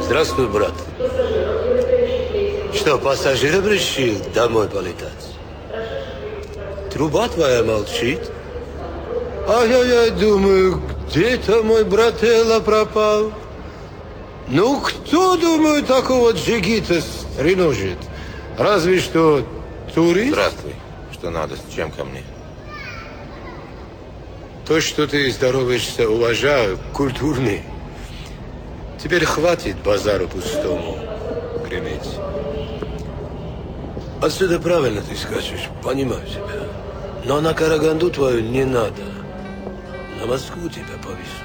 Здравствуй, брат. Что, пассажира решил домой полетать? Труба твоя молчит. А я думаю, где-то мой брателло пропал. Ну, кто, думаю, такого джигита стреножит? Разве что турист? Здравствуй. Что надо? С чем ко мне? То, что ты здороваешься, уважаю, культурный. Теперь хватит базару пустому греметь. Отсюда правильно ты скачешь, понимаю тебя. Но на Караганду твою не надо. На Москву тебя повезу.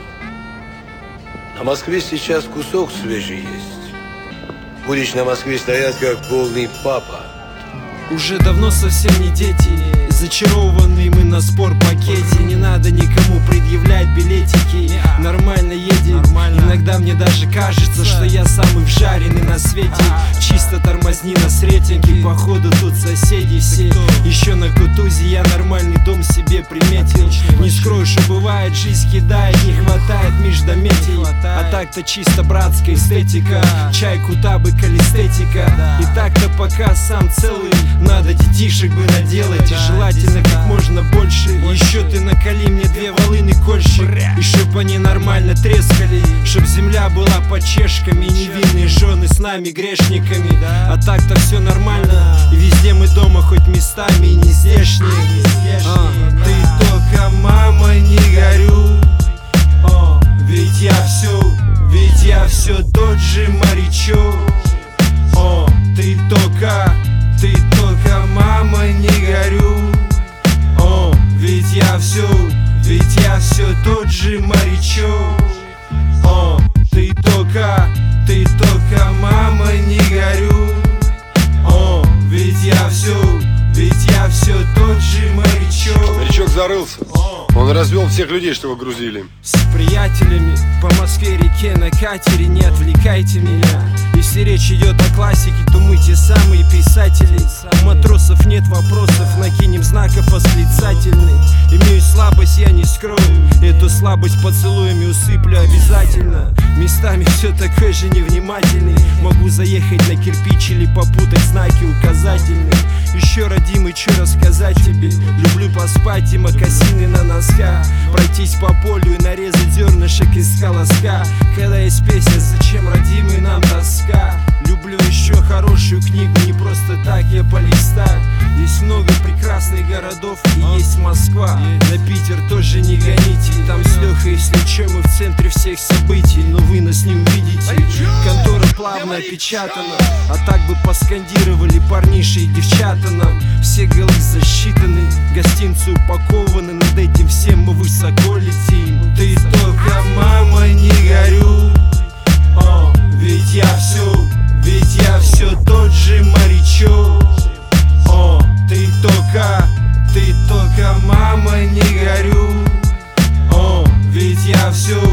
На Москве сейчас кусок свежий есть. Будешь на Москве стоять, как полный папа. Уже давно совсем не дети, зачарованные мы на спорт-пакете. Не надо никому предъявлять билетики, нормально едем. Иногда мне даже кажется, что я самый вжаренный на свете. Чисто тормозни нас рейтинги, походу тут соседи все. Еще на Кутузе я нормальный дом себе приметил. Не скрою, что бывает, жизнь кидает, не хватает междометий. А так-то чисто братская эстетика, чай, кутабы, калистетика. И так-то пока сам целый, надо детишек бы наделать, и желательно как можно больше. Еще ты наколи мне 2 волыны кольщик, и чтоб они нормально трескали, чтоб земля была под чешками, и невинные жены с нами грешниками. А так-то все нормально, и везде мы дома, хоть местами и не здешние. Ты только, мама, не горю, ведь я все тот же морячок. Ты только, мама, не горю, ведь я все тот же морячок. Ты только, мама, не горю, ведь я все тот же морячок. Морячок зарылся. Он развел всех людей, что его грузили. С приятелями по Москве-реке на катере, не отвлекайте меня. Если речь идет о классике, то мы те самые писатели. У матросов нет вопросов, накинем знаков восклицательный. Имею слабость, я не скрою, эту слабость поцелуями усыплю обязательно. Местами все такой же невнимательный, могу заехать на кирпич или попутать знаки указательные. Еще, родимый, что рассказать тебе? Люблю поспать и мокасины на носках, пройтись по полю и нарезать зернышек из колоска. Когда есть песня, зачем, родимый, нам тоска? Люблю еще хорошую книгу, не просто так я полистать. Есть много прекрасных городов и есть Москва. На Питер тоже не гоните, там с Лехой, если че, мы в центре всех событий. Но вы нас не увидите, контора плавно опечатана. А так бы поскандировали парниши и девчата нам. Все голы засчитаны, гостинцы упакованы, над этим всем мы высоко летим. Ты только, мама, не горю, ведь я все тот же морячок. Ты только, мама, не горю, ведь я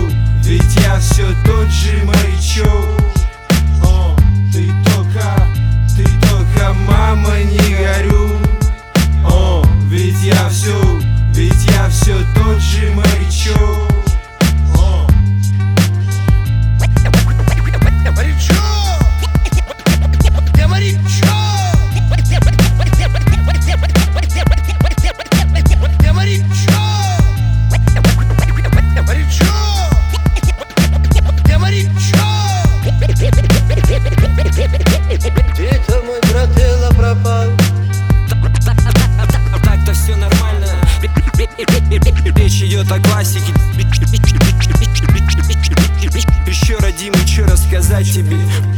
все тот же морячок. Ты только, мама, не горю, ведь я все тот же морячок. Где-то мой брателло пропал. Так-то все нормально, речь идет о классике. Еще, родимый, что рассказать тебе?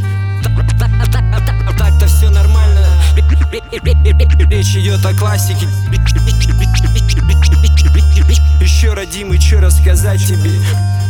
Так-то все нормально, речь идет о классике. Еще, родимый, что рассказать тебе?